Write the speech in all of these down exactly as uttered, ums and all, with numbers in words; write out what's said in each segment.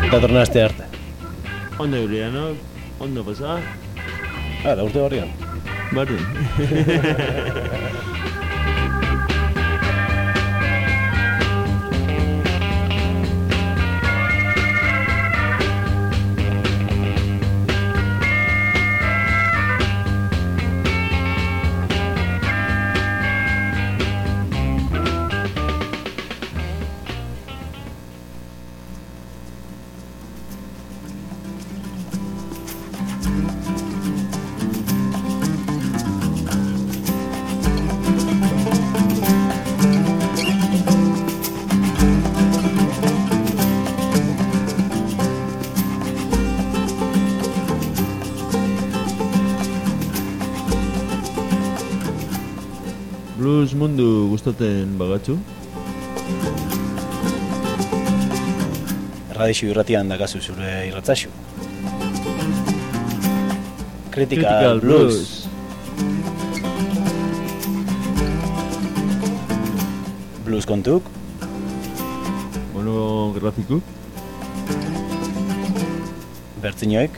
Datorren aste arte. Ondo Juliano, ondo pasa? Ah, da urte horrian. Bardin. Blues mundu gustatzen bagatzu? Radixu irratian dakazu zure irratzaxu. Critical, Critical Blues. Blues kontuk. Monografiku? Bertzinoek.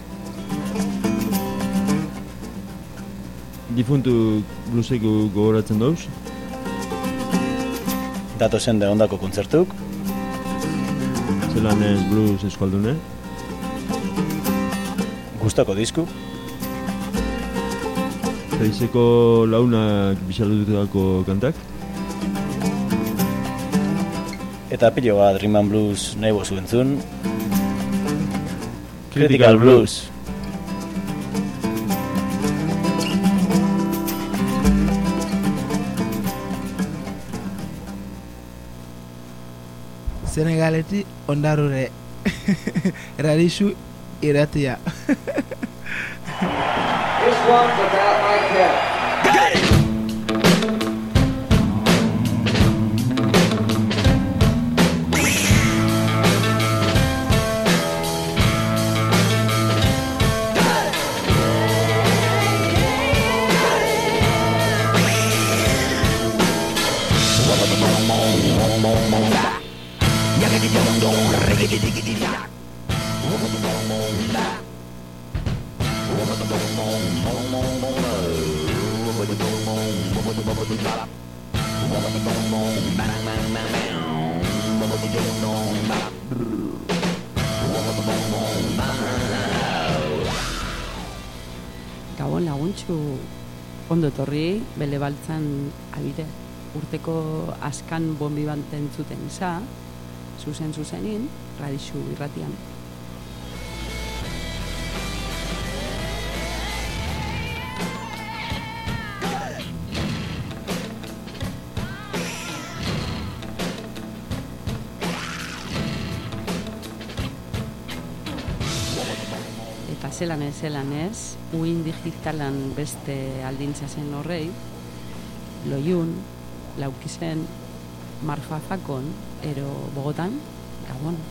Difuntu blueseko gogoratzen dauz? Datozen de ondako kontzertuk. Zelan ez blues eskaldune? Gustako disku. Zaizeko launak bisalututako kantak? Eta pilo bat Rhythm and Blues nahi bozu entzun. Critical Blues. Senegaleti ondarure Radixu irratia. This one's about my cat. Gabon laguntxu, ondo etorri, bele baltzan abide, urteko askan bombi banten zuten za, zuzen zuzenin, Radixu irratian. Eta zelan ez, zelan ez, uin digitalan beste aldintza zen horrei, loiun, laukizen, marfafakon, ero Bogotan, Gabon.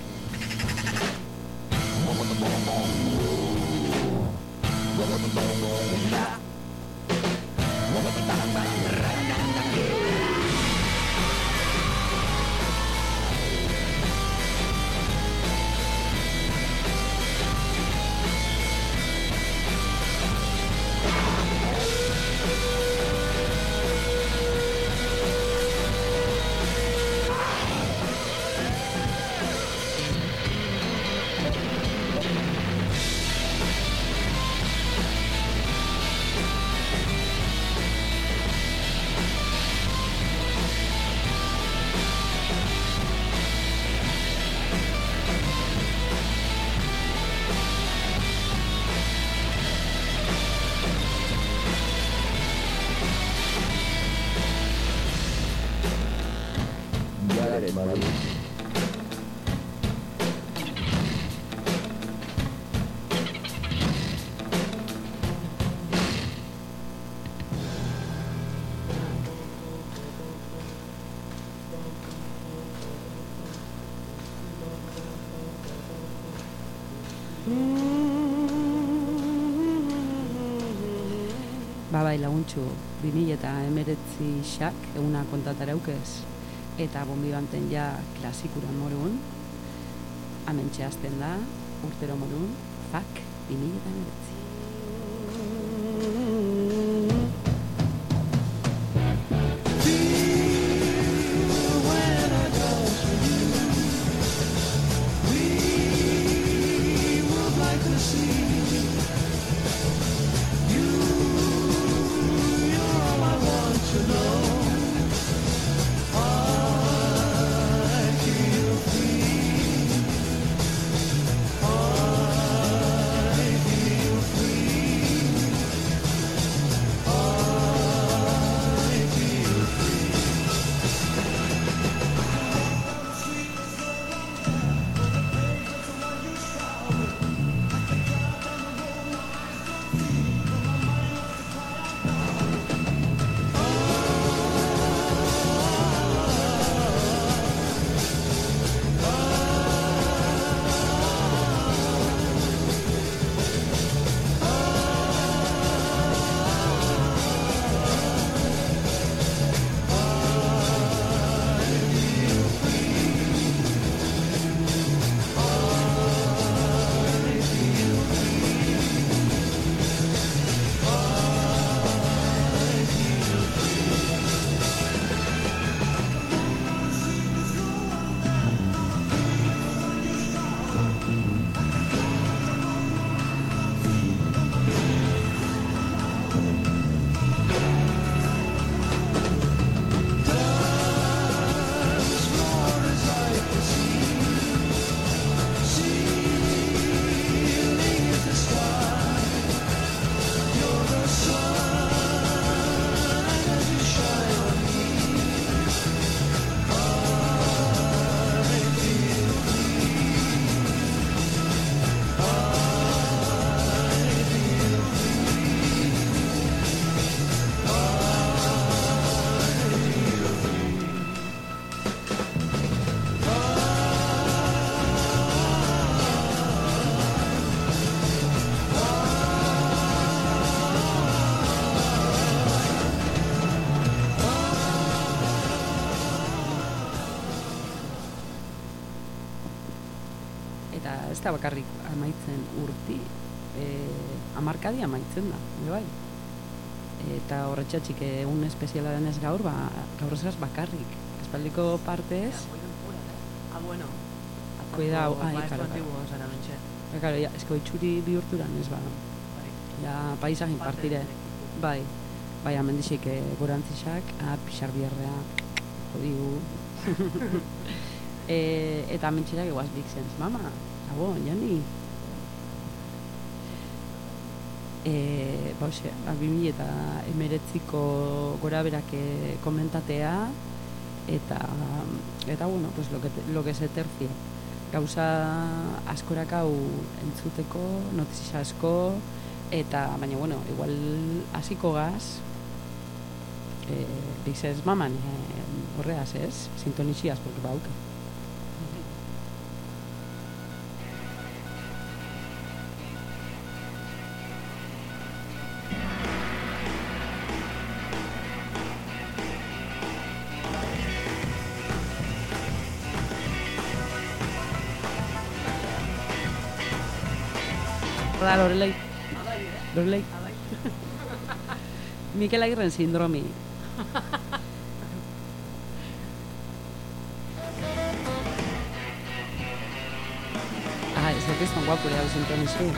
Ba bai laguntxu, bi mila eta emeretzi xak eguna kontataraukez, eta bombi banten ja klasikuran morun. Hementxe hasten da, urtero modun, Fak bi mila hemeretzi. Ez da bakarrik amaitzen urti, e, amarkadi amaitzen da, bai. Eta horretxatxik egun espeziala denez gaur, ba, gaur esaz bakarrik. Espaldiko partez... Ah, bueno. Cuidao, ah, maestro antiguo, zara mentxe. Claro, ya, esko itxuri bihurturan ez ba. Ja, paisagin partire. Bai, bai, amendixik e, gorantzixak, ah, pixar bierrea, jodiu. e, eta mentxerak eguaz bixens, mama. Abo, jani. E, ba, ose, bi mila eta hemeretziko gora berak komentatea, eta, eta bueno, pues lo que, lo que se tercie. Gauza askorak hau entzuteko, notizia asko, eta, baina, bueno, igual hasiko gaz, e, dixez maman, e, horreaz, ez? Sintonixiaz, porque bauke. Da, Lorelei. Lorelei. Mikel Agirren sindromi. Ah, es que es tan guapo ya el sindromi, sí.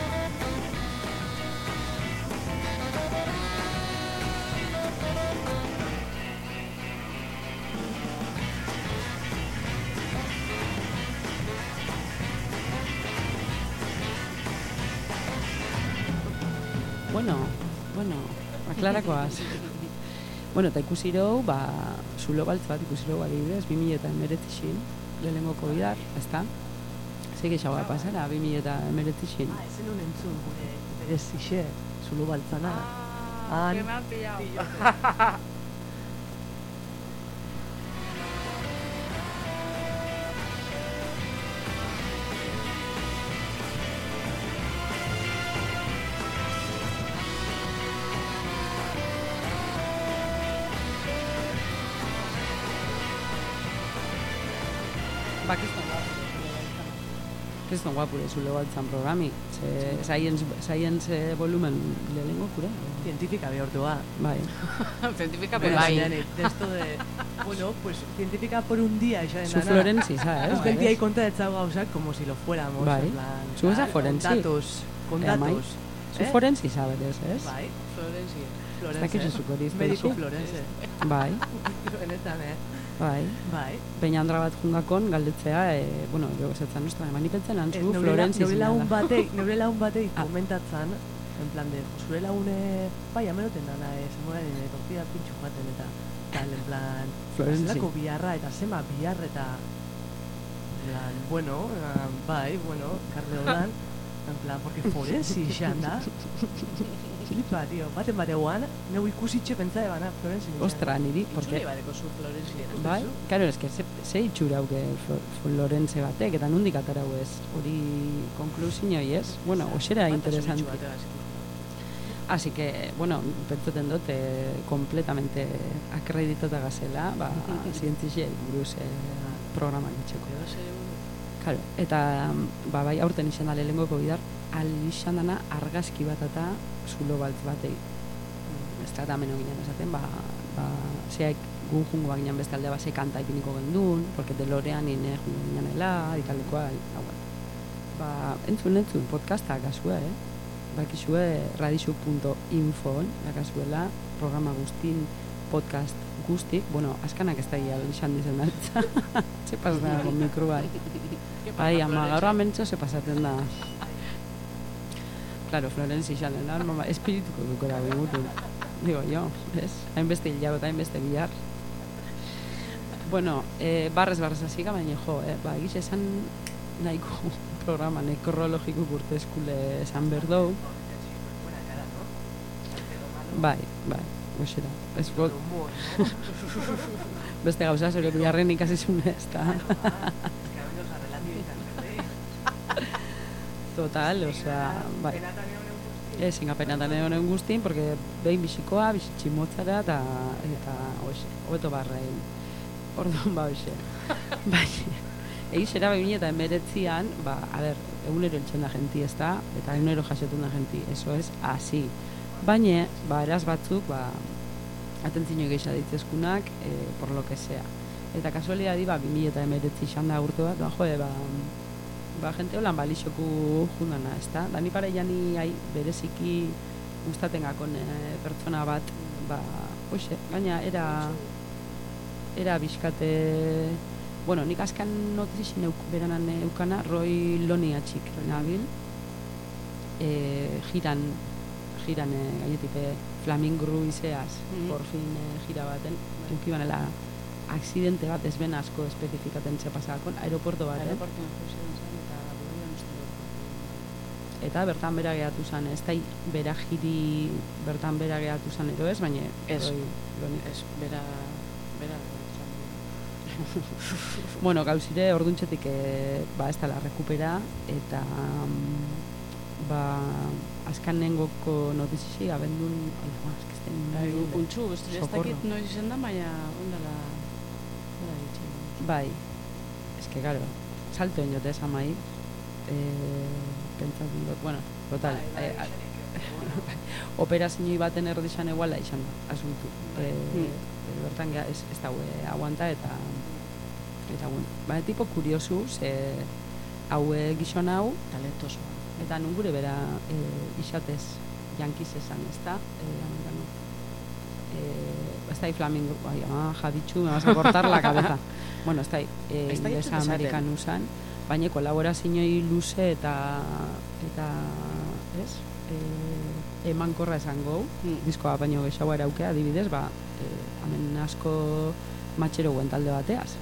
Bueno, bueno, aklarakoaz. Bueno, eta ikusi rau, ba, zulo baltz bat ikusi rau adibidez, bi mila eta hemeretzixin, lehenengoko bidar, ezta? Zei gexagoa pasara, bi mila eta hemeretzixin. Ah, ezen un entzun, gure berezixe, zulo baltzana. Ah, que me han pillado. kriston guapure zulo baltzan programi. Ze, science, science eh, volumen lehenengo kure. Científica bihurtua. Bai. Científica, Pero pero bai. de esto de, bueno, pues científica por un día, ya Zu Florenzi, ¿sabes? Es gente ahí conta de tzau gauzak como si lo fuéramos, Bai. en plan. Zu esa tal, forensi. Con datos, con Eh, mai. datos. Zu forenzi zaberez, ez? Bai, Florenzi. Ez dakizu Florense. zuko hori Medico historia. Florense. Bai, Benetan, eh? bai. Bai. Peñandra bat jungakon galdetzea, e, bueno, jo zetzen, ostra, mani pentsen Eh, antzu, neure Florenzi la- neure zina lagun da. batek, neure lagun batek Ah. komentatzen, en plan de, zure lagune, bai, ameroten dana, eh, zemoaren, eh, tortilla pintxu jaten eta, tal, en plan, Florenzi. zelako biharra eta zema bihar eta, en plan, bueno, eh, bai, bueno, karre dodan, en plan, porque forensi xan da, flipa, tío, baten bateguan, neu ikusitxe pentsa ebana, Florenzi. Ostra, niri, porque... Itzuli badeko zu Florenzi. Bai, claro, eske ze, ze itxura hauke Florenze batek, eta nondik atarau ez, hori konklusiñoi ez? Bueno, osera interesante. Así que, bueno, pentsaten dut, eh, completamente akreditota gazela, ba, zientzixe buruz eh, programak itxeko. Claro, eta, ba, bai, aurten izan da lehenengoko bidar, al izan dana argazki bat eta zulo baltz batei. Ez da hemen ginen esaten, ba, ba, zeak gun jungo ginen beste alde bat ze kanta ipiniko gendun, porque delorean ine jungo ginenela, italikoa, hau bat. Ba, entzun, entzun, podcasta kasua, eh? Bakizue radixu punto info dakazuela, programa guztin, podcast guztik, bueno, askanak ez da gira izan dizen da. Ze pas da, con mikro bai. Bai, ama, gaur amentxo ze pasaten da. Claro, Florenzi izan dena, mama, espirituko dukora bigutu. Digo, jo, ez? Hainbeste hilabo eta hainbeste bihar. Bueno, eh, barrez barrez hasika, baina jo, eh, ba, egiz esan nahiko programa nekrologiko urte eskule esan berdou. Bai, bai, goxera. Ez got. Beste gauza, zure biharren ikasizune ez da. Total, osea, bai. Ez, ingapenatan honen guztin, porque behin bisikoa, bizitxi motzara, eta, eta, oxe, hobeto barrain. Orduan, ba, oxe. Bai, egizera behin eta emeretzian, ba, a ber, egunero eltzen da jenti ez da, eta egunero jasetun da jenti, eso es, así. Baina, ba, eraz batzuk, ba, atentzino geisha ditzezkunak, eh, por lo que sea. Eta kasualidadi, ba, bi mila eta emeretzi izan da urte bat, ba, joe, ba, ba, jente holan balixoku jundana, ez da? Dani pare jani ai, bereziki gustaten gakon e, pertsona bat, ba, oixe, baina era, era bizkate, bueno, nik askan notizien euk, beranan eukana, Roy Loni atxik nabil, e, jiran, jiran e, gainetipe Flamingru izeaz, mm -hmm. por fin e, jira baten, eukibanela aksidente bat ezben asko espezifikaten txepasakon, aeroporto baten. Aeroporto eta bertan bera gehatu zen, ez da bera jiri bertan bera gehatu zen ero ez, baina ez, Roi, ez, bera bera bueno, gauzire orduntxetik e, ba ez dala rekupera eta um, ba azkanengoko notizisi abendun ai, ba, eskizten untxu, ez dakit noiz izan da, baina ondala bai, eske garo salto en jote esan mai eh, pentsatzen dut, bueno, total eh, operazioi baten erdizan eguala izan da, asuntu eh, mm. bertan ez, ez daue aguanta eta eta bueno, baina tipo kuriosu ze haue gizon hau talentoso eta nun gure bera eh, isatez yankiz esan, ez da eh, amerikano eh, ez da flamingo, bai, ah, jaditxu me vas a cortar la cabeza bueno, ez da eh, inglesa amerikanu zan baina kolaborazioi luze eta eta ez e, emankorra esango mm. diskoa baino gehiago eraukea adibidez ba e, hemen asko matxero guen talde bateaz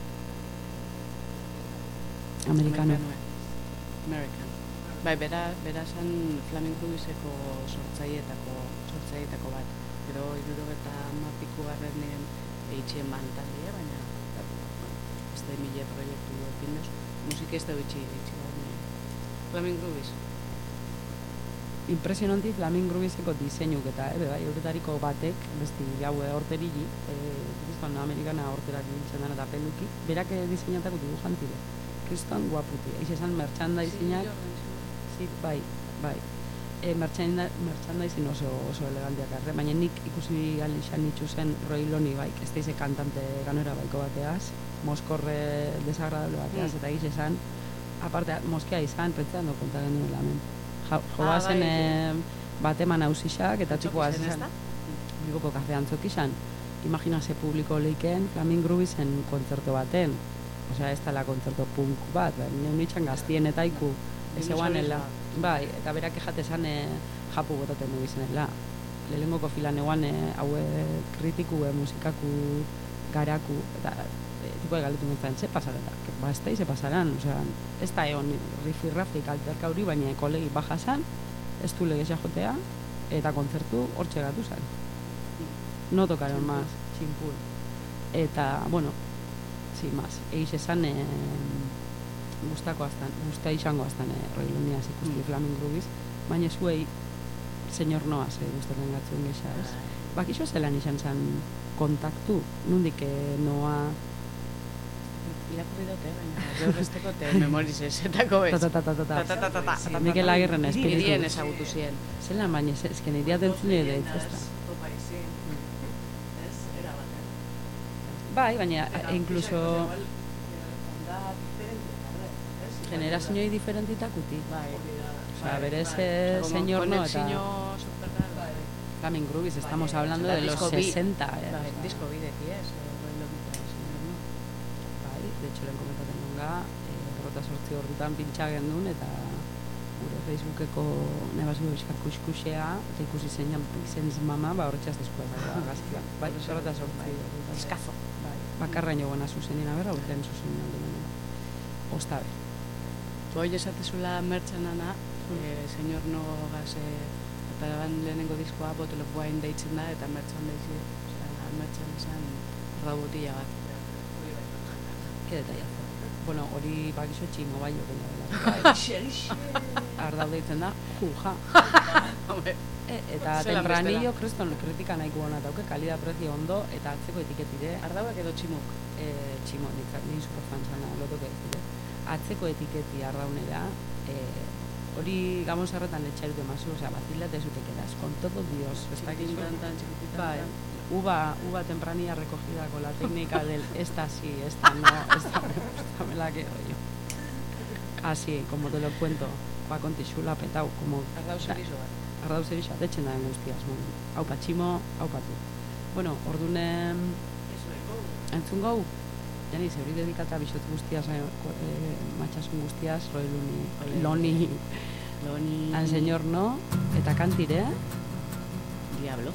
amerikano American bai, bera, bera zan Flamenco bizeko sortzaietako sortzaietako bat gero irurogeta mapiku garrenen eitxen ban taldea baina ez da mila proiektu epindoz musika ez da bitxi bitxi Flaming Groovies impresionanti Flaming Groovieseko diseinuk eta ebe bai horretariko batek besti gaue horterigi eh, amerikana horterak biltzen dena eta peluki berak diseinatako dibujantile kriston guaputi. Eiz esan merchandisingak, zi, bai, bai. E, merchandising oso, oso elegantiak arre, baina nik ikusi alixan nitxu zen Roy Loney baik, ez daize kantante ganora baiko bateaz, moskorre desagradable bateaz, mm. eta eiz esan, aparte, moskea izan, pentsean do konta genuen lamen. Ja, joa ah, zen bai, e, bat eman hausixak, eta txikoa zen, Bilboko kafean zokizan, imagina ze publiko leiken Flaming Grooviesen kontzerto baten, osea ez tala kontzerto punk bat, neun itxan gaztien eta iku, ez eguanela. Bai, eta berak ejate esan e, japu botaten dugu izenela. Lehengoko filan eguan e, haue kritiku, e, musikaku, garaku, eta e, tipo egaletu nintzen, ze pasaran da? Ba, ez da, ze pasaran, osea, ez da egon rifirrafik alterka hori, baina kolegi baja zan, ez du legezia jotea, eta kontzertu hortxe gatu zan. No tokaron más, tximpul. Eta, bueno, sí, más, eiz esan, e, gustako aztan, guztia izango aztan eh, Roy Loneyaz ikusti mm. Flaming Groovies, baina zuei senyor Noaz eh, gustatzen gatzuen gexa, ez? Bakixo zelan izan zen kontaktu, nundik Noa... Irakurri dute, baina gaur esteko te memoriz esetako bez. Ta ta ta ta ta ta ta Mikel Agirren espiritu. Irien ezagutu ziren. Zelan baina, ez que nirea dentzun ere ez da. Bai, baina incluso... Generazioi diferentitakuti. Bai. Osea, berez señor no eta Flaming Groovies, estamos hablando de los sesenta, eh. Bai, disco bideki, ez. Bai, de hecho, lehen komentaten nunga, berrota sortzi ordutan pintxa gendun, eta gure Facebookeko nebazu bizkar kuskusea, eta ikusi zen zen mama, ba horretxaz deskuela, gaztia. Bai, berrota sortzi ordutan. Eskazo. Bai, bakarraino gona zuzenien, aberra, urten zuzenien aldunen. Ostabe. Hoi esatezula mertxanana, eh, señor Nogaz eta lehenengo diskoa Bottle of Wine deitzen da, eta mertxan deitzen, osea, mertxan izan rabotilla bat. Ke detaiazo. Bueno, hori bakizo txingo bai jokin da. Ardau deitzen da, juja. E, eta tempranillo kriston kritika nahiko hona dauke, kalidad-prezio ondo, eta atzeko etiketire. Ardauak edo tximuk? E, tximo, ni superfan zana, lotuke ez dire. Atzeko etiketi arraunera, eh, hori gamon zerretan etxarutu emazu, osea, batilat ez utek edaz, con todo Dios. Chiquitan tan, chiquitan bai, uva, uva temprania recogida con la técnica del esta sí, esta no, esta, esta me la quedo yo. Así, como te lo cuento, va con tixula petau, como... Ardau zerizo bat. Ardau zerizo bat, etxen da den guztiaz, hau patximo, hau patu. Bueno, ordunen... Entzun gau? Jani, zeuri dedikata bixot guztiaz, eh, eh, matxasun guztiaz, Roy Loney, Loney, Loney, al señor no, eta kantire, Diablo.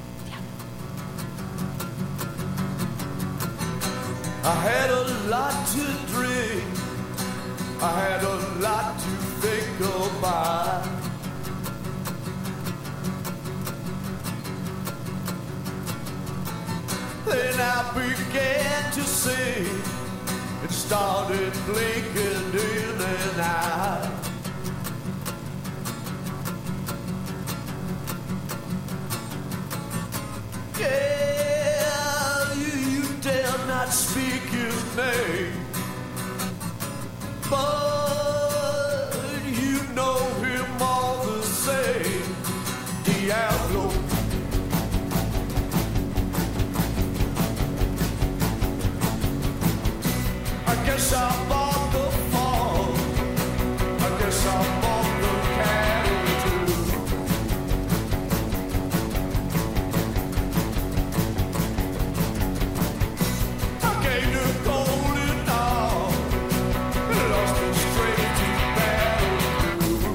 I had a lot to drink, I had a lot to think about. Then I began to see. It started blinking in and out. Yeah, you, you dare not speak his name, but you know him all the same. Diablo. I guess I bought the fall. I guess I bought the cattle too. I gave the golden all, lost it straight to battle too.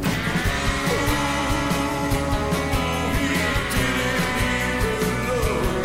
Ooh, he didn't even look.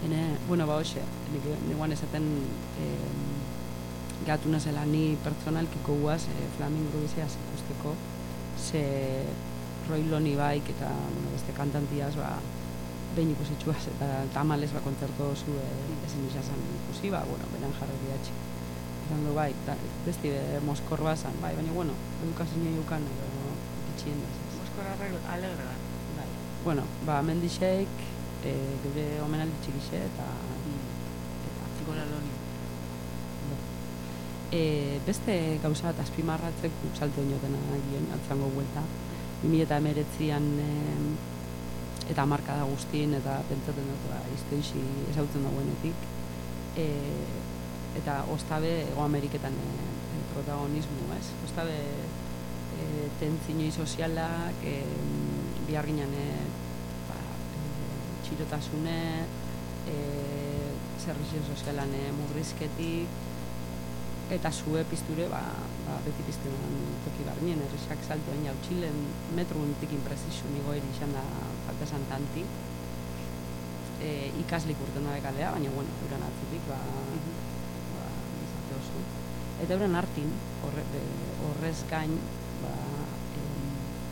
Hene, bueno, ba, hoxe, niguan esaten eh, gatu nazela ni pertsonalkiko guaz eh, Flaming Groovies ikusteko, ze Roy Loney baik eta bueno, beste kantantiaz ba, behin ikusitxuaz eta tamales ba, kontzertu zu eh, ezin izazan ikusi, ba, bueno, beran jarri diatxe. Esan du bai, ta, besti be, moskor bazan, bai, baina, bueno, edukazio eukan edo itxien da. Moskor alegre da. Bai. Bueno, ba, mendixeik, e, gure omenaldi txikixe eta eta Gora Loni. e, beste gauza bat azpimarratzeko salto inotena gien atzango buelta bi mila hemeretzian e, eta markada guztien eta pentsaten dut ba, iztoizi ezautzen dagoenetik e, eta ostabe Ego Ameriketan e, e, protagonismo, ez? Ostabe e, tentzinoi sozialak e, bihar ginen e, ba, e, txirotasune e, zerbizio sozialan e, murrizketik eta zue pizture ba, ba, beti piztuan toki barnien erresak saltoen jau Txilen metro untik impresizu nigo eri izan da falta santanti e, ikaslik urten dabe kalea, baina bueno, euren atzitik ba, ba, izate oso eta euren hartin horre, be, horrez gain ba, em,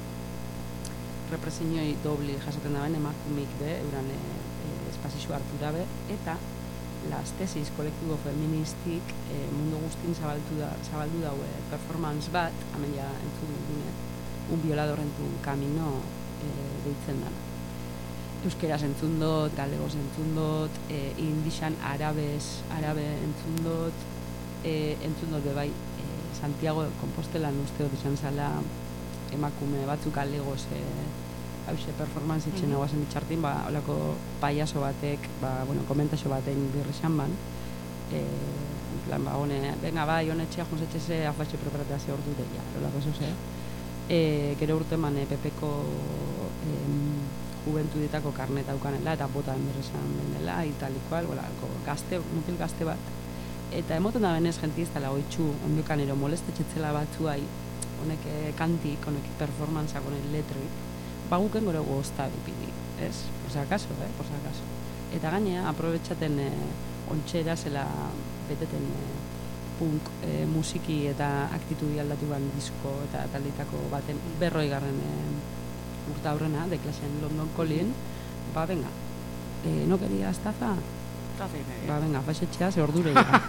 represiñoi dobli jasoten daben emakumik be, euren e, e, espazizio hartu dabe eta las tesis kolektibo feministik e, mundu guztin zabaldu, da, zabaldu daue performance bat, hemen ja entzun dugune, un violador en tu camino e, deitzen dana. Euskeraz entzun dut, galegoz entzun dut, e, indixan arabez, arabe entzun dut, e, entzun dut bai e, Santiago Compostelan uste dut izan zala emakume batzuk galegoz e, hause performance itxen eguazen mm -hmm. bitxartin, ba, holako paiaso batek, ba, bueno, komentaxo batein birrixan ban, e, en plan, ba, hone, venga, bai, hone txea, jons etxeze, afatxe preparatea ze ordu deia, holako zoze. E, gero urte man, e, Pepeko e, juventuditako karnet daukanela, eta bota birrixan benela, italikoal, bolako, gazte, mutil gazte bat. Eta emoten da benez, jenti ez dala oitxu, ondokan ero moleste txetzela batzuai, honek kantik, honek performantzak, honek letrik, baguken gore gozta bipidi, ez? Por si acaso, eh? Por si acaso. Eta gainea, aprobetxaten eh, ontxera zela beteten eh, punk eh, musiki eta aktitudi aldatu ban disko eta talditako baten berroi garren eh, urta aurrena, de klasean London Calling, ba, venga, eh, no querías taza? Taza y media. Ba, venga, faxetxea, ze ordure ya.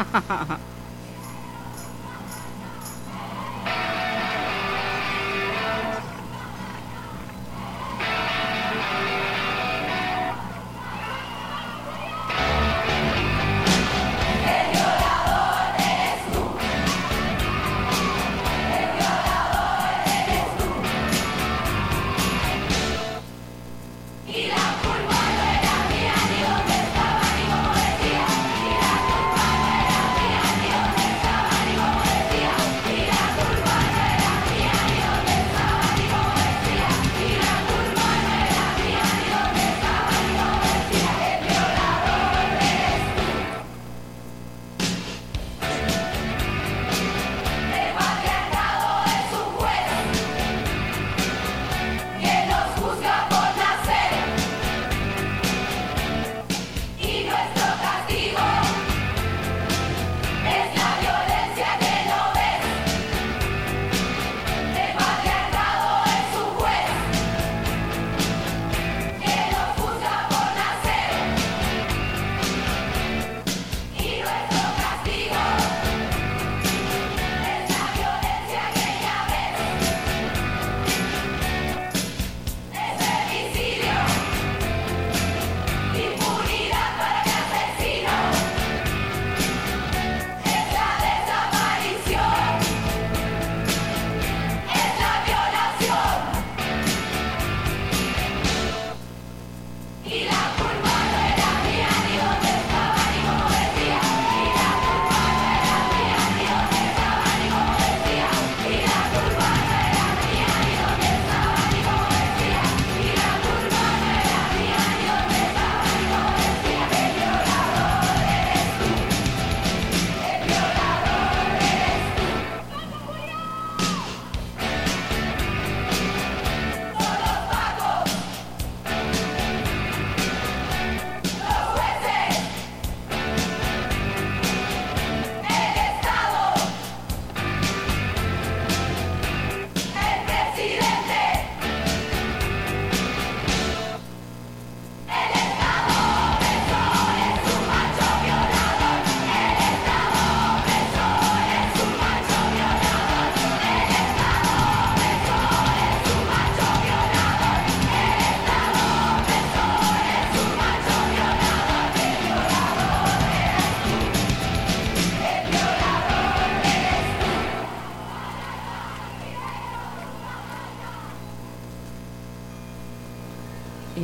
Y la culpa no era mía, ni como decía. Y la culpa no era mía, ni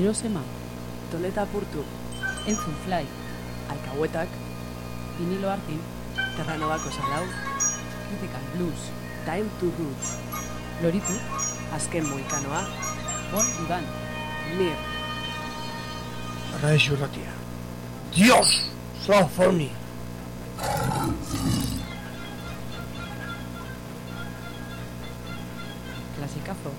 Erosema, Toleta Purtu, Entzun Fly, Alcahuetak, Vinilo Artin, Terranobako Salau, Critical Blues, Time to Roots, Loritu, Azken Moikanoa, Bon Iban, Mir, Radio Ratia. Dios, Sofonia. Klasikazo.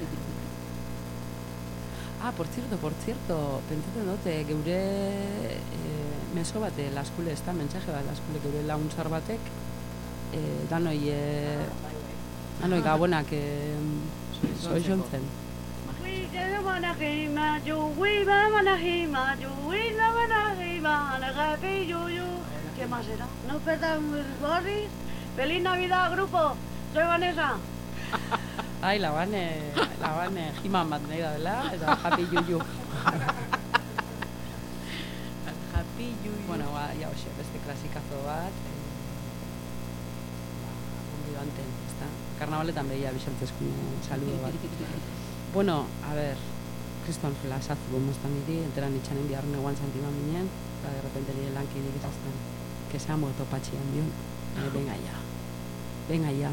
Ah, por cierto, por cierto, pentsatzen dute geure eh, meso bate laskule, ez da, mensaje bat laskule geure laguntzar batek, eh, danoi, eh, danoi gabonak eh, soizontzen. ¿Qué más era? No perdan Boris. Feliz Navidad, grupo. Soy Vanessa. Ai, labane, labane jiman bat nahi da dela, eta Happy Yuyu. Happy Yuyu. Bueno, ba, ja, hoxe, beste klasikazo bat, eh, ba, ongi doanten, ezta? Karnabaletan behia bisaltzezkune saludo bat. Bueno, a ver, kriston flasazu gomoztan niri, enteran itxanen biharren eguan santiman minen, eta de repente nire lankidik izazten, que se ha muerto Patxi handion. Eh, venga ya, venga ya.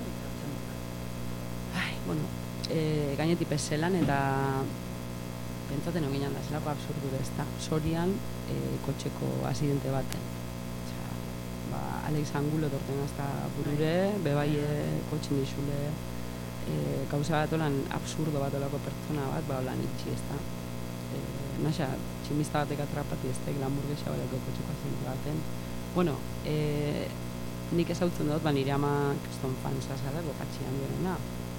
Ai, bueno, eh, gainetik peselan eta pentsaten oginan da, zelako absurdu ez da. Sorian, eh, kotxeko asidente baten. Osea, ba, Alex Angulo torten hasta burure, bebai eh, kotxin dizule, eh, gauza bat olan absurdo bat olako pertsona bat, ba, olan itxi ez da. Eh, Naxa, tximista batek atrapati ez da, glamurgesa balako kotxeko asidente baten. Bueno, eh, nik ezautzen dut, ba, nire ama kriston fansa zara, Patxi handiorena.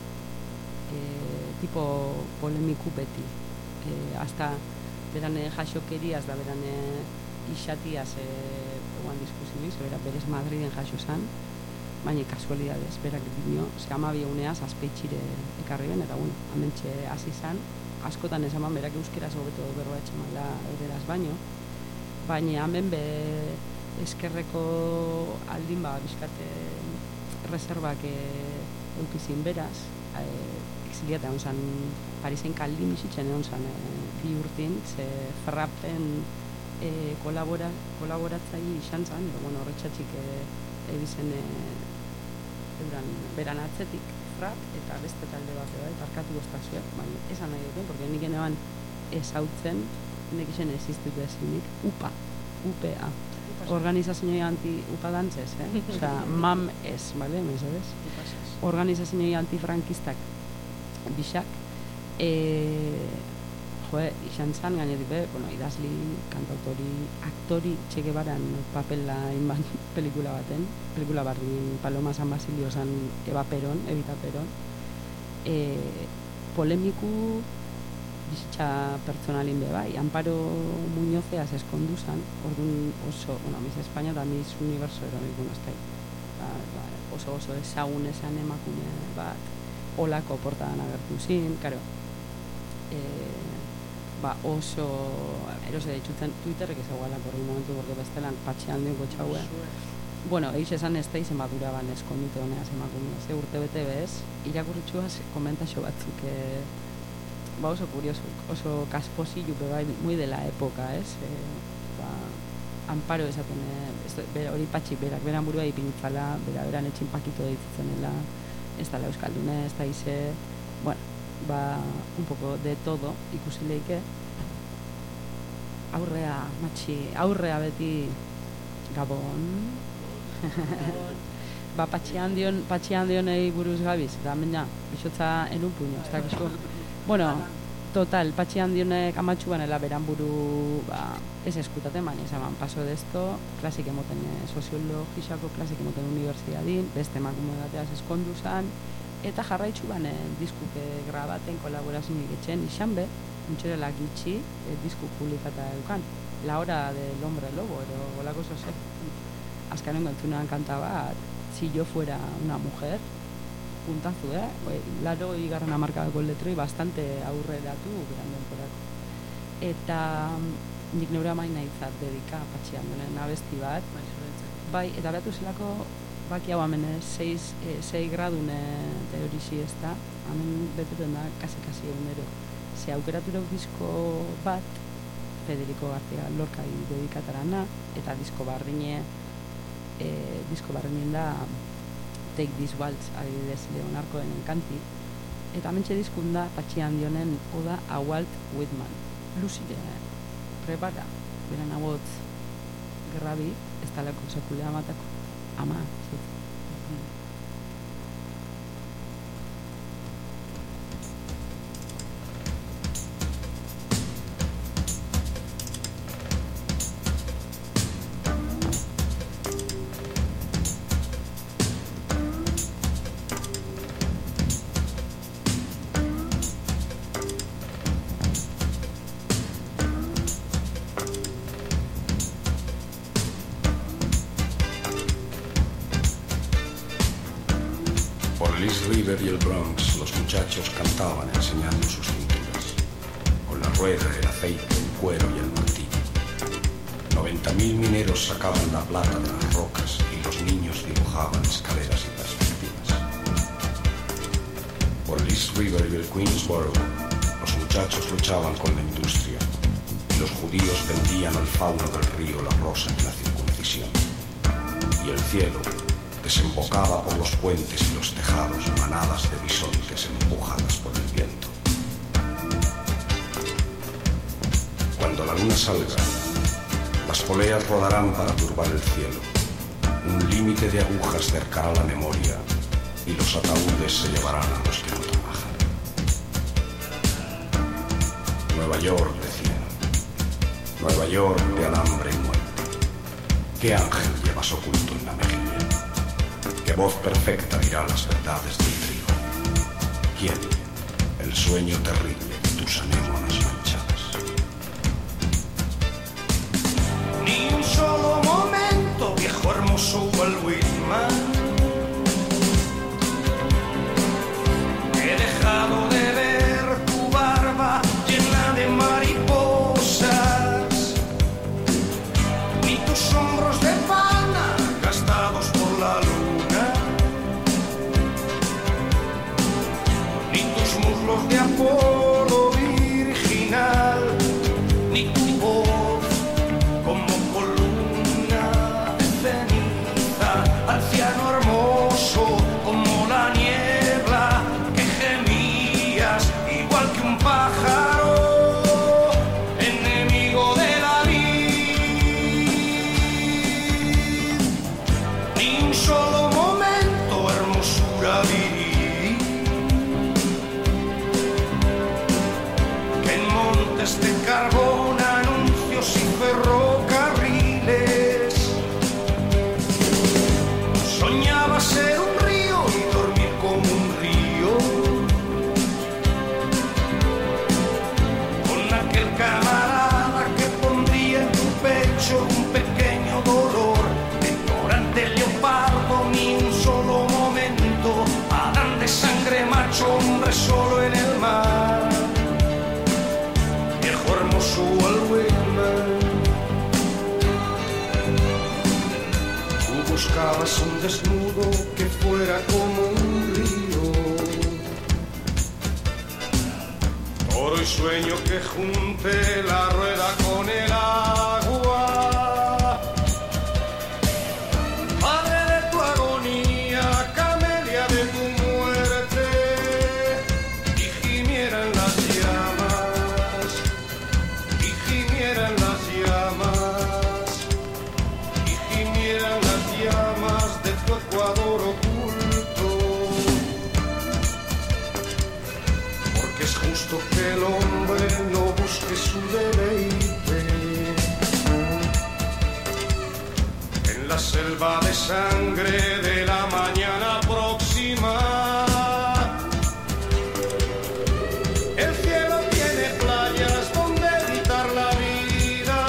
Eh, tipo polemiku beti. Eh, hasta berane jasokeriaz da berane isatiaz eh, eguan diskusibiz, bera berez Madriden jaso zan, baina kasualidades, berak dino, ze amabi eguneaz azpeitxire ekarri ben, eta bueno, amentxe hasi zan, askotan ez aman berak euskeraz hobeto berroa etxemala eureraz baino, baina hemen be eskerreko aldin ba bizkate reservak eh, eukizin beraz, eh, exiliata egon zan Parisen kaldin bizitzen egon zan e, bi urtin, ze Frappen e, kolabora, kolaboratzaile izan zan, edo, bueno, horretxatxik e, ebizen e, euran, beran atzetik Frapp eta beste talde bat bai, barkatu goztazioa, baina esan nahi duten, porque nik eneban ezautzen, nik izen existitu ezinik, U P A, U P A, organizazioi anti-upa dantzez, eh? Osa, mam ez, bale, mesedez? Organizazioi antifrankistak bisak, e, joe, izan zan, gainetik be, bueno, idazli, kantautori, aktori, Che Guevaran papela inban pelikula baten, pelikula barrin Paloma San Basilio zan Eva Perón, Evita Perón, e, polemiku bizitza pertsonalin be bai, Amparo Muñozeaz eskondu zan, orduan oso, bueno, Miss España eta Miss Universo era nik, bueno, estai, ba, ba, oso oso ezagun esan emakume bat, olako portadan agertu zin, karo, e, ba oso, erose ditzutzen Twitterrek ezagualako horri momentu bordo bestelan Patxi handioko txaue. Bueno, eix esan ez da izen badura ban eskondute honeaz emakumea, ze urte bete bez, irakurritxuaz komentaxo batzuk, e, ba oso kuriosuk, oso kasposillu, bai, muy de la época, ez? E, ba, Amparo esaten, e, hori Patxi berak, beran burua ipinitzala, bera beran etxin pakito ditzenela, ez da la euskaldune, ez da ize, bueno, ba, un poco de todo ikusi leike, aurrea, matxi, aurrea beti Gabon, ba, Patxi handion, Patxi handionei buruz gabiz, eta mena, bisotza en un puño, ez da kizu, bueno, total, Patxi handionek amatxu banela beran buru, ba, ez eskutaten, baina esaman, paso de esto, klasik emoten eh, soziologixako, klasik emoten universidadin, beste emakume bateaz eskondu zan, eta jarraitzu bane diskuke grabaten kolaborazioik etxen izan be, untxerela gitxi e, disku publikata eukan, La Hora del Hombre Lobo, edo golako zoze. Azkaren galtzunean kanta bat, Si yo fuera una mujer, puntazu, eh? Laro igarren amarkadako letroi bastante aurreratu beran denporako. Eta nik neura maina izat dedika Patxi handonen abesti bat, bai, eta behatu zelako baki hau hemen sei gradune teorisi ez da, hemen beteten da kasi-kasi egunero ze aukeratu dut disko bat, Federico García Lorcai dedikatarana, eta disko barrine, e, disko barrinen da Take This Waltz, adibidez Leonardoen kanti, eta mentxe diskun da Patxi Handionen oda a Walt Whitman. Lusire, prepara, beren agotz gerrabi, ez talako sekulea matako, ama, zut. River y el Bronx, los muchachos cantaban enseñando sus cinturas, con la rueda, el aceite, el cuero y el martillo. Noventa mil mineros sacaban la plata de las rocas y los niños dibujaban escaleras y perspectivas. Por el East River y el Queensboro, los muchachos luchaban con la industria y los judíos vendían al fauno del río la rosa y la circuncisión. Y el cielo desembocaba por los puentes y los tejados manadas de bisontes empujadas por el viento. Cuando la luna salga, las poleas rodarán para turbar el cielo. Un límite de agujas cercará la memoria y los ataúdes se llevarán a los que no trabajan. Nueva York, decían. Nueva York de alambre y muerte. ¿Qué ángel llevas oculto en la mejilla? ¿Qué voz perfecta dirá las verdades del trigo? ¿Quién? El sueño terrible de tus anémonas manchadas. Ni un solo momento, viejo hermoso Walt Whitman. He dejado de ver tu barba llena de mariposas, ni tus hombros de pana gastados por la luna. Muslos de Apolo virginal, ni tu voz como columna de ceniza, anciano hermoso como la niebla que gemías, igual que un pájaro, enemigo de la vid. Ni un solo momento, hermosura viril. De carbón, anuncios y ferrocarriles. Soñaba ser un río y dormir como un río, con aquel camarada que pondría en tu pecho un pequeño dolor. Ignorante leopardo, ni un solo momento. Adán de sangre, macho, hombre solo en el mar. Hermoso Walt Whitman, tú buscabas un desnudo que fuera como un río, toro y sueño que junte la rueda con el agua. Padre de tu agonía, camelia de tu muerte, y gimiera en las llamas, gimieran las llamas, y gimieran las llamas de tu Ecuador oculto, porque es justo que el hombre no busque su deleite en la selva de sangre de la mañana próxima. El cielo tiene playas donde evitar la vida,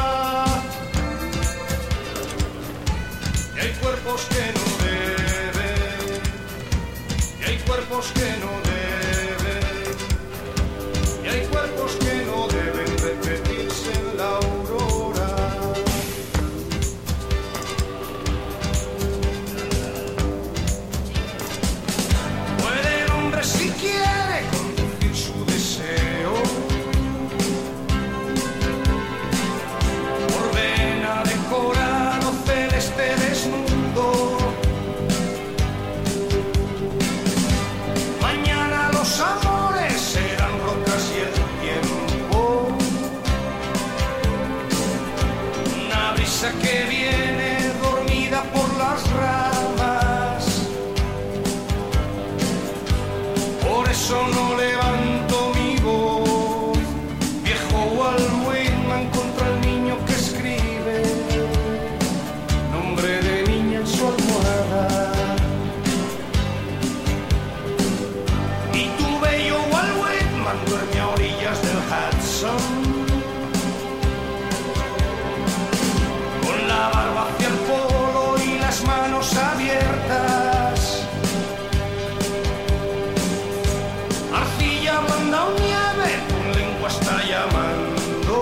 y hay cuerpos que no deben, y hay cuerpos que no deben, y hay cuerpos que no deben repetirse en la aurora. Puede el hombre si quiere conducir su deseo brisa que viene dormida por las ramas. Por eso no levanto mi voz, viejo Walt Whitman contra el niño que escribe nombre de niña en su almohada. Y tu bello Walt Whitman duerme a orillas del Hudson, con la barba hacia el polo y las manos abiertas. Arcilla manda un nieve, tu lengua está llamando.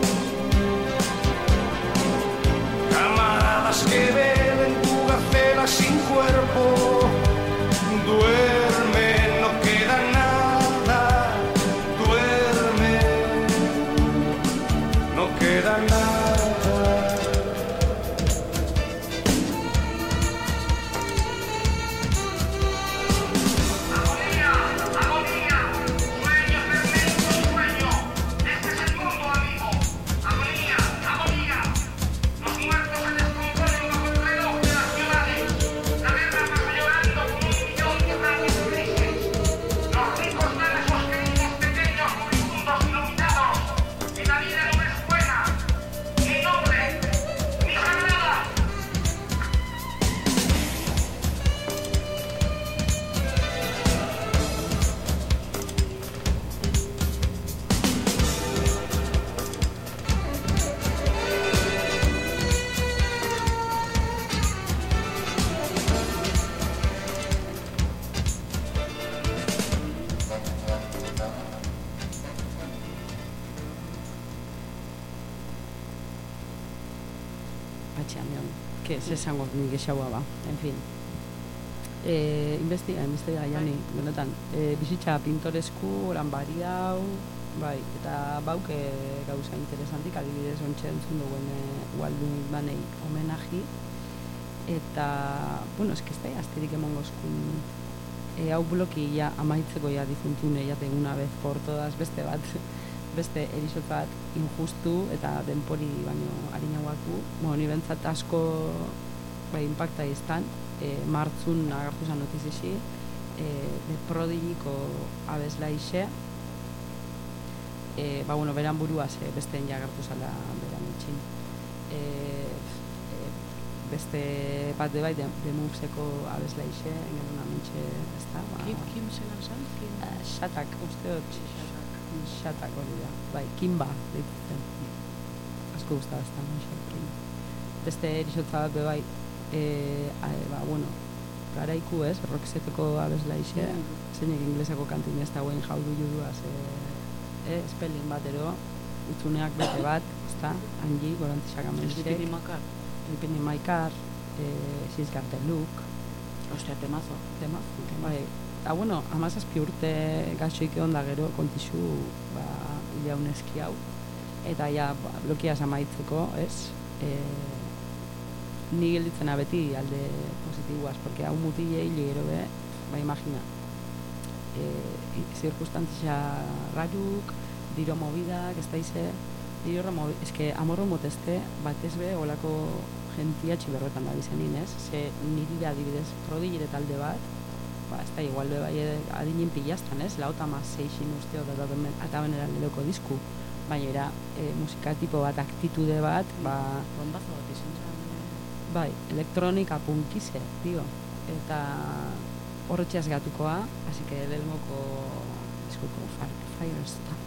Camaradas que beben tu gacela sin cuerpo, duerme, no queda nada, duerme, no queda nada. Que ez esango nik esaua ba, en fin. E, investiga, investiga, jani, benetan. E, bizitza pintoresku, oran bari hau, bai, eta bauke gauza interesantik, adibidez ontsa entzun duen e, Walt Whitmanei homenaji, eta, bueno, eske ez da, astirik emongozkun, e, hau bloki ja amaitzeko ja difuntune, ja una vez por todas, beste bat, beste erizot bat injustu eta denpori baino harinagoaku. Bueno, ni bentsat asko bai, impacta iztan, e, martzun agartu zen notizixi, e, de prodigiko abeslaixe, e, ba, bueno, beran buruaz, e, besteen jagartu zala beran itxin. E, e, beste bat de bai, de, de Moveseko abeslaixe, engeruna mentxe, ez da, ba... Kim, Kim zelan zan? Uh, Shatak, uste dut, Shatak hori da, bai, Kimba, ditzen. Asko guztaba ez da, no, beste erizotza bat, bai, e, a, ba, bueno, garaiku ez, rockseteko abeslaixe, mm. zeinek inglesako kantin ez da guen jaudu juduaz, e, e, spelling bat ero, utzuneak bete bat, ez da, Angie, gorantizak amenzek. Lipini Makar. Lipini Makar, e, She's Got the Look. Ostia, temazo. Temazo, bai. Eta, bueno, hamazazpi urte gaxoik egon da gero, kontixu, ba, ilauneski hau. Eta, ja, ba, blokiaz amaitzeko, ez? E, ni gelditzena beti alde positiboaz, porque hau mutile hile gero be, ba, imagina. E, zirkustantzia raruk, diro movidak, ez da ize, diro movi, ez que amorro moteste, batez be, olako gentia txiberretan da bizenin, ez? Ze niri da adibidez prodigire talde bat, ba, ez da, igual be bai adinin pilaztan, ez? Lauta ma seixin usteo da eta benera leloko disku, baina era e, musika tipo bat, aktitude bat, ba... Bombazo bat izan zan. Bai, elektronika punkize, dio. Eta horretxeaz gatukoa, así que lehenengoko diskuko Firestarter.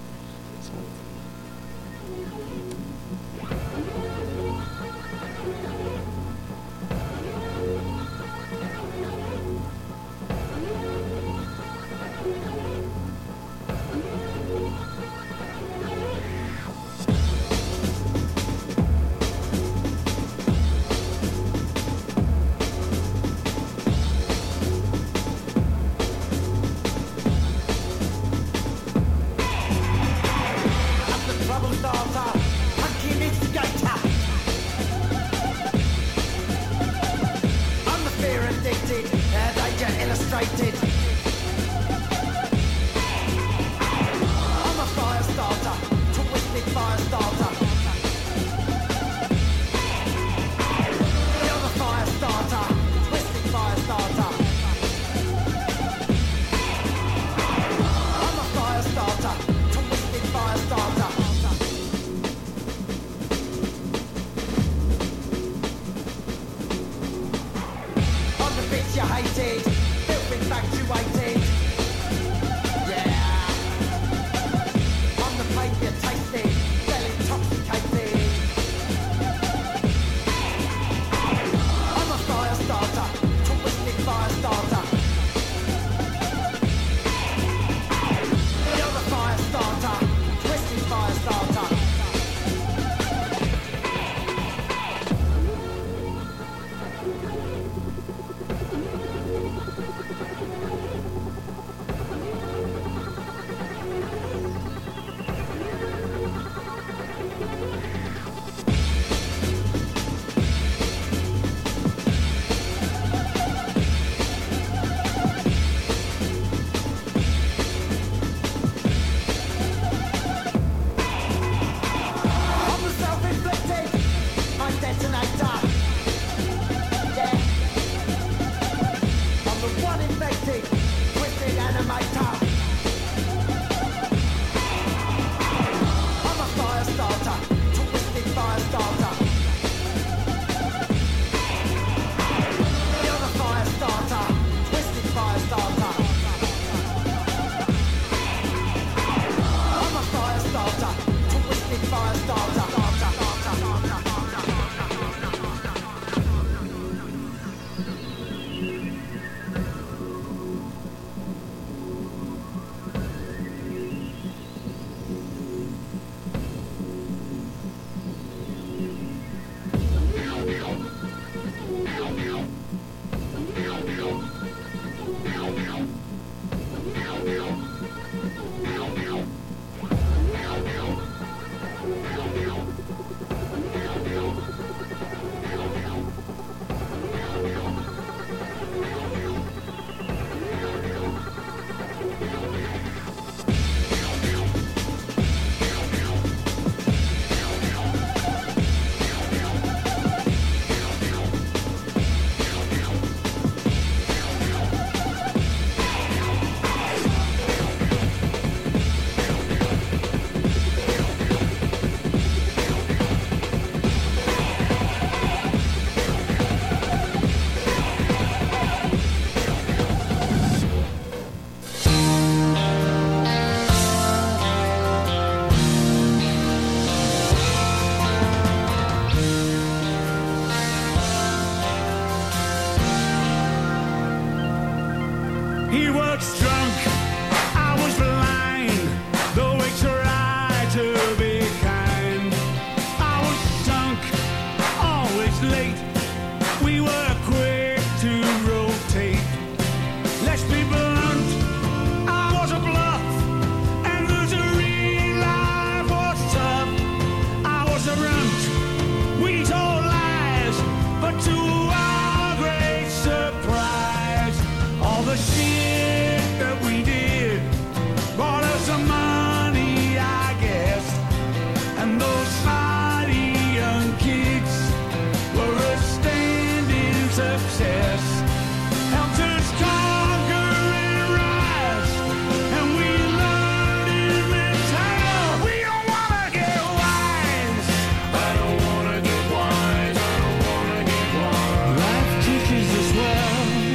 was drunk, I was blind, though we tried to be kind. I was drunk, always late, we were quick to rotate. Let's be blunt, I was a bluff, and losing life was tough. I was a runt, we told lies, but to our great surprise, all the shit that we did brought us some money, I guess. And those snotty young kids were a standing success. Helped us conquer and rise, and we learned in this hell. We don't wanna get wise. I don't wanna get wise. I don't wanna get wise. Life teaches us well.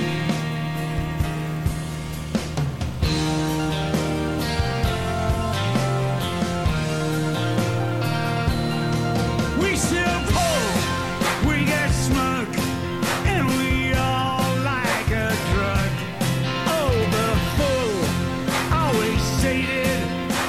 We still pull, we get smug, and we all like a drug. Oh, the full, always sated,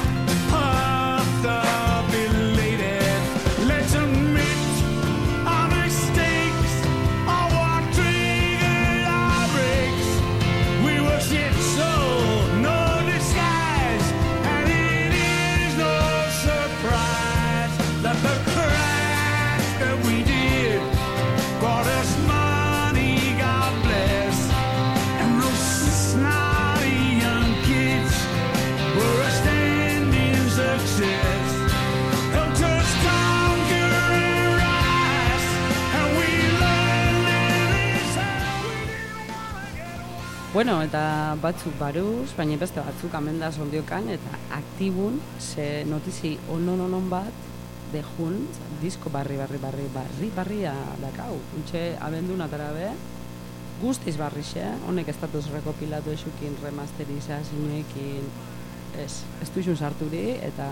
puffed up, elated. Let's admit our mistakes, all what triggered our breaks. We were shit, so no disguise, and it is no surprise that the crash that we did brought us money, God bless. And those snotty young kids were a standing success. Helped us conquer and rise, and we learned in this hell we didn't wanna get away. Bueno, eta batzuk baruz, baina beste batzuk amenda sondiokan, eta aktibun, ze notizi onon-onon bat, dejun, disko barri, barri, barri, barri, barria dakau. Untxe, abendun atarabe, guztiz barrixe, honek ez datuz rekopilatu esukin, remasterizazioekin, ez, ez duizun sarturi, eta...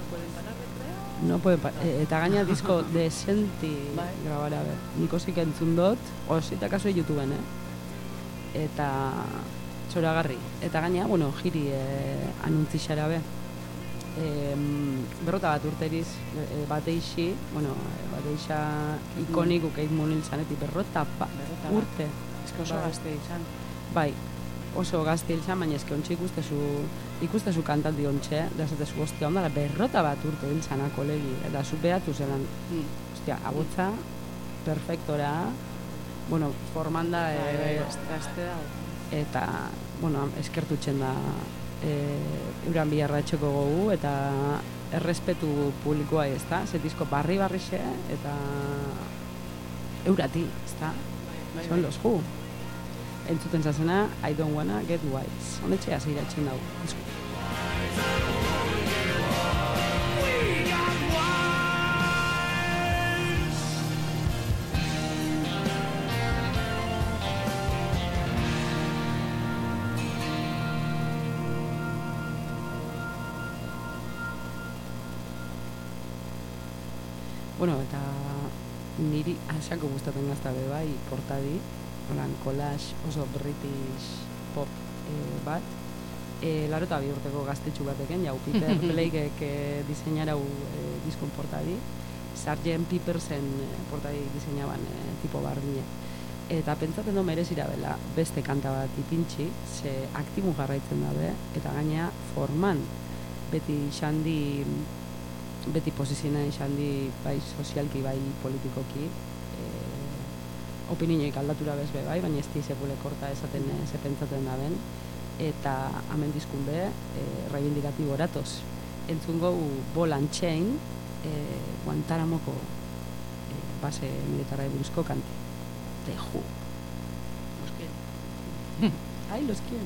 No pueden pa- e- eta gaina disko desenti grabara be. Nik osik entzun dut, osita kaso YouTubeen, eh? Eta zoragarri. Eta gaina, bueno, jiri eh, anuntzixara be. E, berrota bat urteriz e, bateixi, bueno, e, bateixa ikonik ukeit munil zanetik, berrota ba, Berrota bat. urte. Ez que oso Bai. gazte izan. Bai, oso gazte izan, baina eske ontsi ikustezu, ikustezu kantanti ontxe, da zatezu, ostia, ondara, berrota bat urte hil zanako legi, eta zu behatu zelan, Mm. ostia, abotza, perfektora, bueno, formanda, Bai, bai, e, gazte gazte da. eta, bueno, eskertu txen da, e, euran biharra etxeko gogu, eta errespetu publikoa ez da, zetizko barri-barrixe, eta eurati, ez da, Bai, son bai. los who. Entzuten zazena, I don't wanna get wise. Honetxe hasi iratzen dago. Disco. Bueno, eta niri asako gustatzen gazta be bai, portadi, holan collage oso British pop eh, bat. E, laro eta bi urteko gaztetxu bateken, jau Peter Blakeek eh, diseinarau eh, diskon portadi, sargent Pipersen eh, portadi diseinaban eh, tipo bardine. Eta pentsaten do merezira bela beste kanta bat ipintxi, ze aktibu jarraitzen dabe, eta gaina forman beti xandi, beti posizionan xandi bai sozialki, bai politikoki, e, opinioik aldatura bezbe bai, baina ez di sekule korta esaten eh, ze pentsaten daben, eta hemen diskun be, e, reivindikatibo eratoz. Entzun gau Ball and Chain, e, Guantanamoko e, base militarra buruzko kanti. De Who. Los que... Ai, los quién.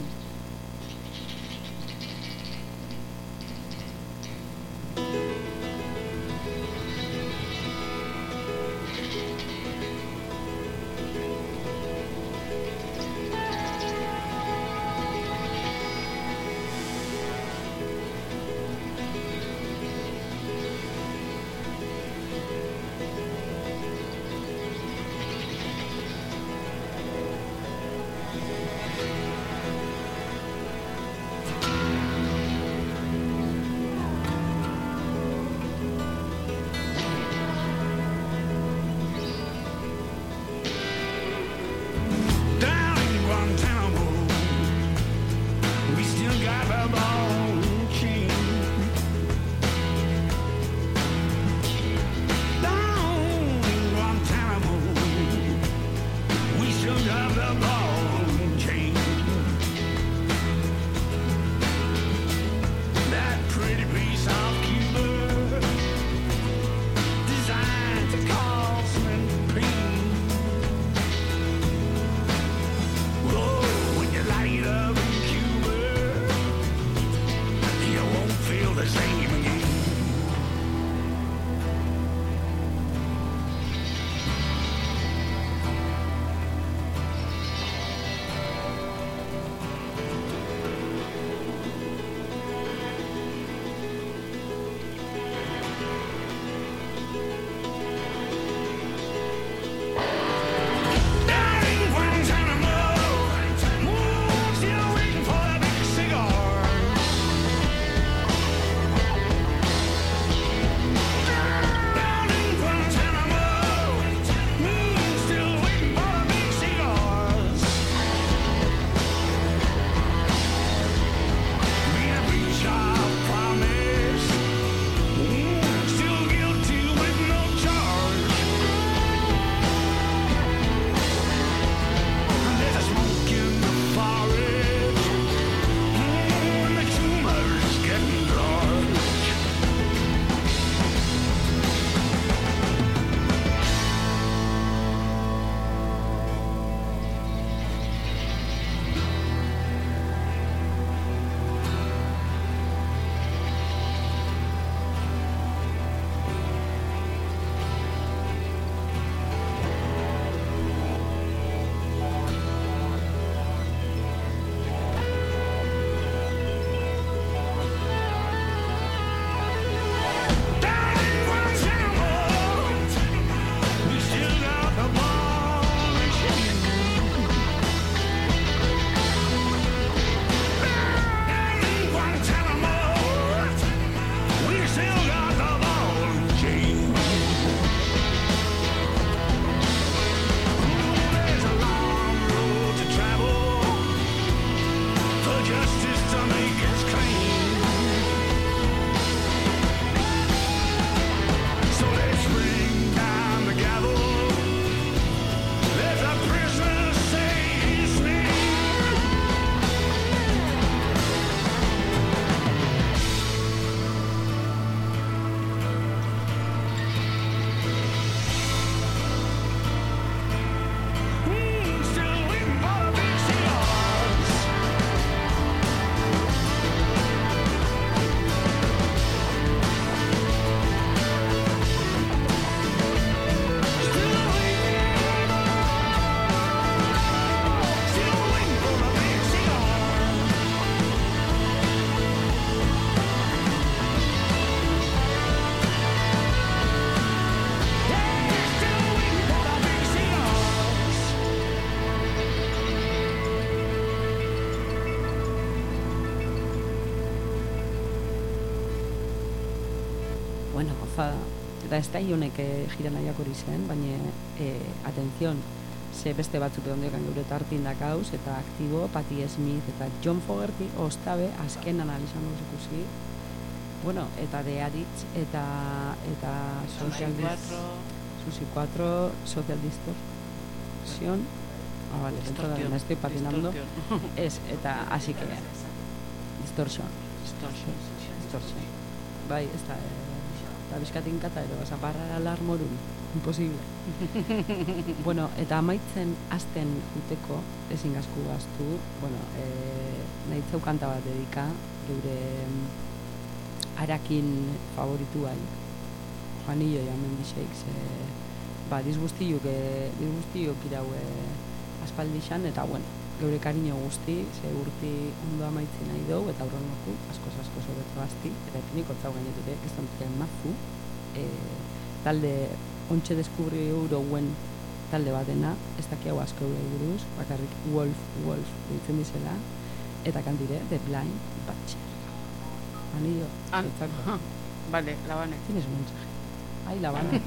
gauza, eta ez da honek gira nahiak hori zen, baina, e, atenzion, ze beste batzuk ondiokan gure tartin dakauz, eta aktibo, Patti Smith, eta John Fogerty, ostabe, azken analizan duz ikusi, bueno, eta de Aritz, eta, eta Social Susi cuatro, Social Distortion, ah, vale, dentro de me estoy patinando, es, eta, así que, Distortion, Distortion, Distortion, bai, ez da, eta bizkatin kata, edo, zaparra alarmorun, imposible. Bueno, eta amaitzen hasten juteko, ezin gazku gaztu, bueno, e, nahi zeu kanta bat dedika, gure harakin favorituai, Juanillo jamen dixeik, ze, ba, disguztiuk, e, disguztiuk irau e, aspaldixan, eta, bueno, geure kariño guzti, ze urti ondo amaitzen nahi dugu, eta aurron noku, askoz askoz hobeto gazti, eta epiniko zau gainetuke, ez tontuken mazu, e, talde, ontxe deskubri euroen talde batena, ez daki hau asko eure buruz, bakarrik Wolf, Wolf, ditzen dizela, eta kantire, The Blind Butcher. Anillo, ah, vale, La Habana. Tienes un mensaje. Ay, La Habana.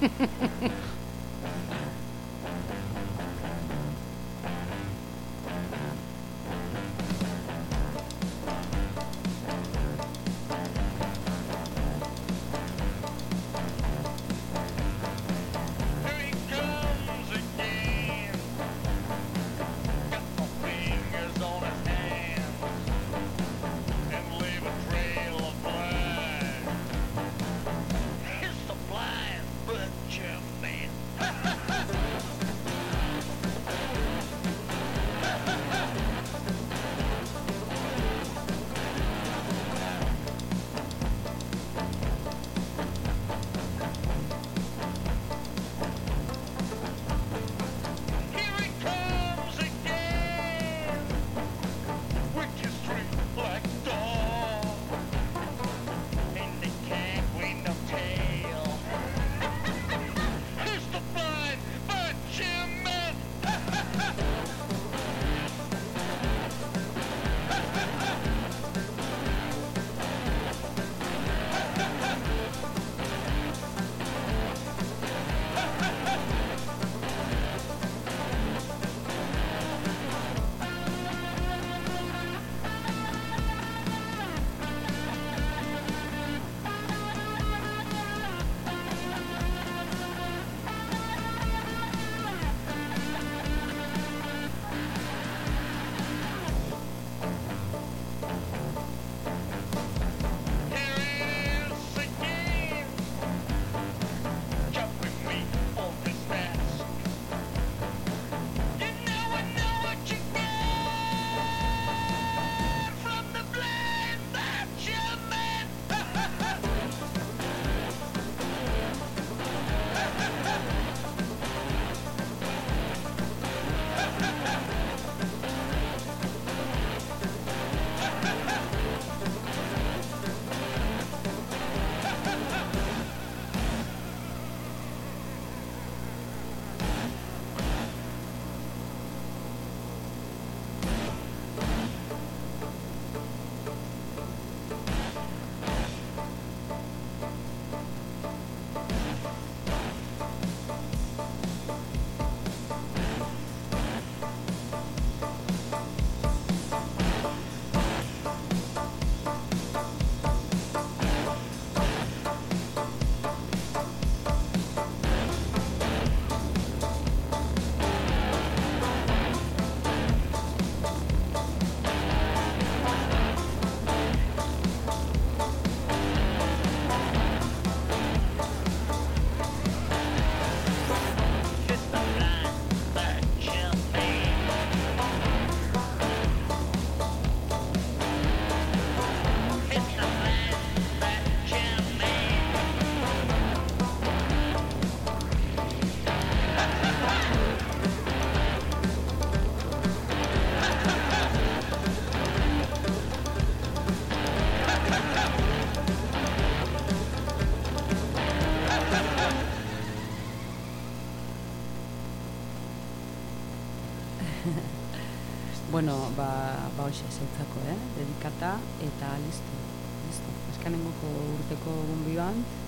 Bueno, ba, ba hoxe, zeutzako, eh? Dedikata eta listo. Listo. Azkanengoko urteko gumbioan,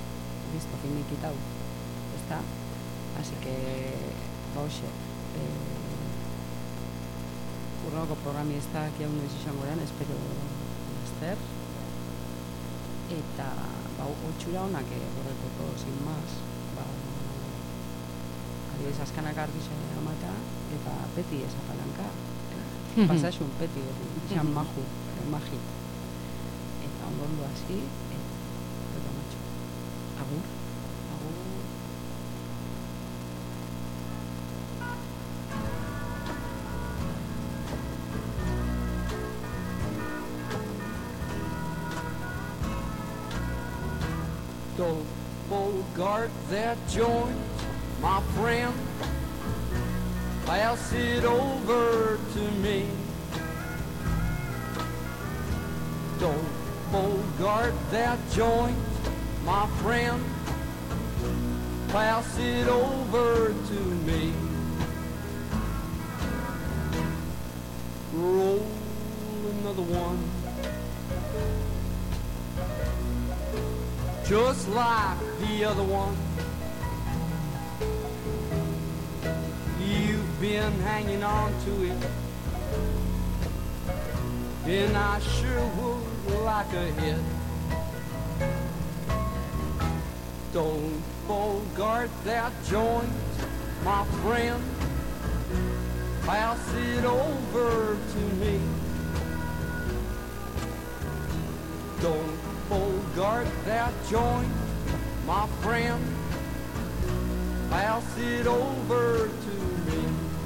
listo, finikitau, ezta? Así que, ba hoxe, eh, urroko programistak jaun noiz izango eran, espero ester, eta, ba, otxura honak horretoko, sin más, ba, adibidez, azkanak ardizen amata, eta peti ezapalanka, pasasun peti, izan maju, magi, eta ondondo hasi, eta matxo, agur, agur. Don't bogart that joint, my friend. Pass it over to me. Don't bogart that joint, my friend. Pass it over to me. Roll another one, just like the other one. You've been hanging on to it, and I sure would like a hit. Don't bogart that joint, my friend. Pass it over to me. Don't bogart that joint, my friend. Pass it over to me.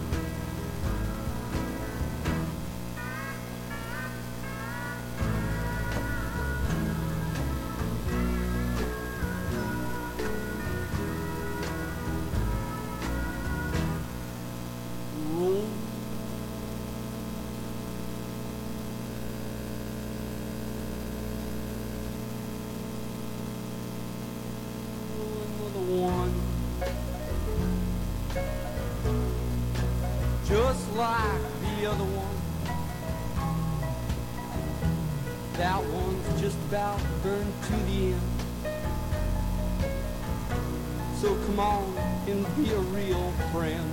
Roll. Another one, just like the other one. That one's just about burned to the end. So come on and be a real friend.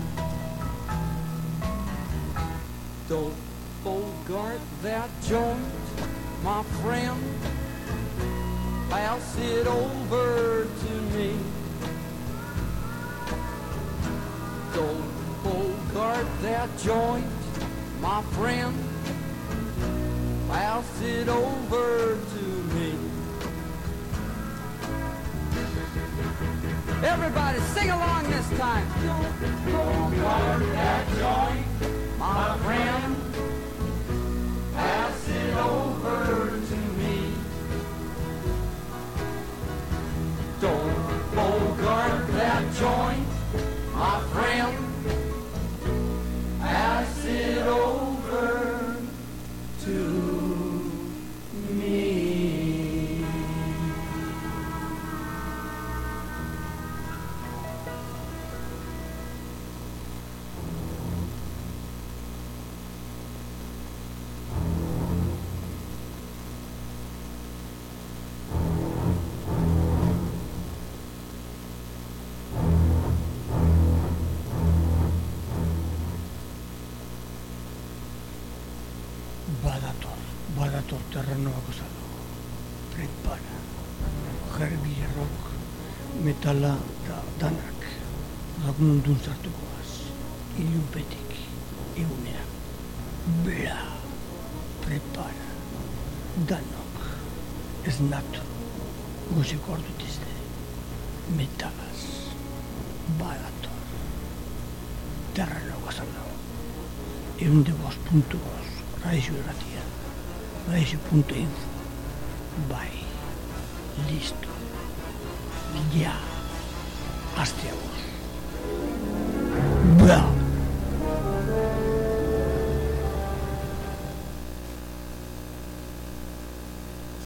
Don't bogart that joint, my friend. Pass it over to me. Don't bogart that joint, my friend. Pass it over to me. Everybody sing along this time. Don't bogart that joint, my friend. Pass it over to me. Don't bogart that joint, my friend. Pass it over to me. Badator, badator terrenoak osado. Prepara. Heavy rock, metala da danak. Rock mundun sartukoaz. Ilunpetik, egunera. Bela. Prepara. Danok. Esnatu. Goziko ordutizte. Metalaz. Badator. Terrenoak osado. Egun de bost puntu bost. Raixo irratia, raixo punto info, bai, listo, ja, azte aguz. Bra!